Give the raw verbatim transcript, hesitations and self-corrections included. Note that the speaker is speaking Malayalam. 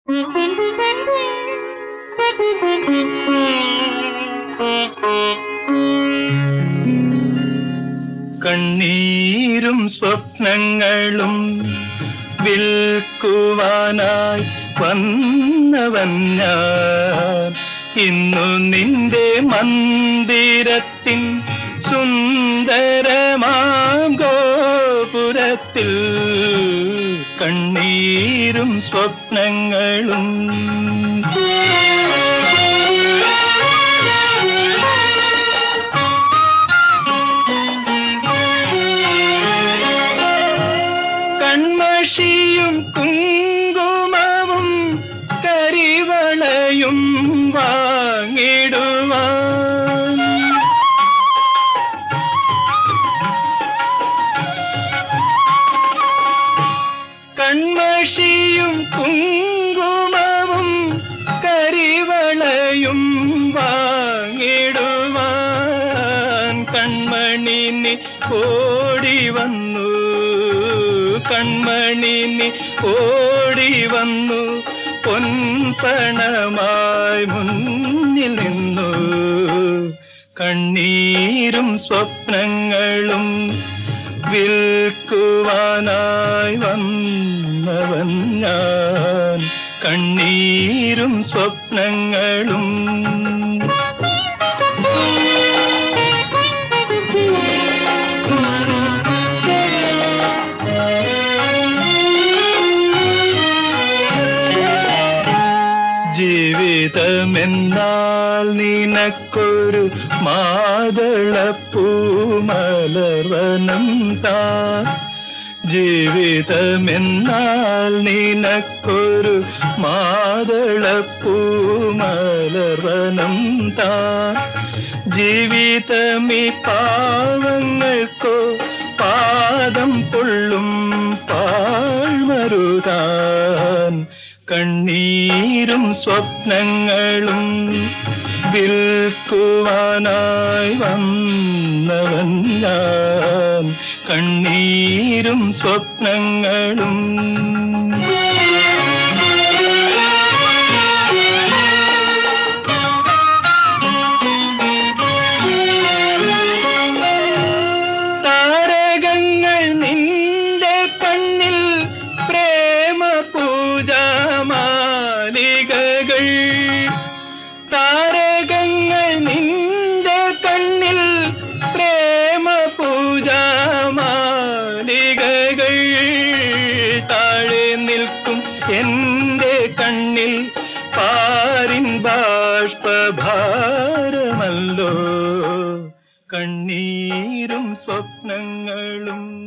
കണ്ണീരും സ്വപ്നങ്ങളും വിൽക്കുവാനായി വന്നവൻ ഞാൻ. ഇന്നു നിന്റെ മന്ദിരത്തിൻ സുന്ദരമാം ഗോപുരത്തിൽ കണ്ണീരും സ്വപ്നങ്ങളും. കൺമഷിയും കുങ്കുമവും കരിവളയും വാങ്ങിടുവാൻ കൺമഷിയും കുങ്കുമവും കരിവളയും വാങ്ങിടുവാൻ കൺമണിനി ഓടി വന്നു കൺമണിനി ഓടി വന്നു പൊൻപണമായി മുന്നിൽ നിന്നു. കണ്ണീരും സ്വപ്നങ്ങളും വിൽക്കുവാനായി വന്നവൻ ഞാൻ. കണ്ണീരും സ്വപ്നങ്ങളും. ജീവിതമെന്നാൽ നിനക്കൊരു മാതളപ്പൂമലർവനം താൻ. ജീവിതമെന്നാൽ നിനക്കൊരു മാതളപ്പൂമലർവനം താൻ. ജീവിതമീ പാവങ്ങൾക്കോ പാദം പൊള്ളും പാഴ്മരുതാൻ. കണ്ണീരും സ്വപ്നങ്ങളും വിൽക്കുവാനായി വന്നവൻ ഞാൻ. കണ്ണീരും സ്വപ്നങ്ങളും. താരകങ്ങൾ നിന്റെ കണ്ണിൽ പ്രേമ പൂജാമാലികകൾ. താരകങ്ങൾ നിന്റെ കണ്ണിൽ പ്രേമ പൂജാമാലികകൾ. താഴെ നിൽക്കും എന്റെ കണ്ണിൽ പാരിൻ ബാഷ്പഭാരമല്ലോ. കണ്ണീരും സ്വപ്നങ്ങളും.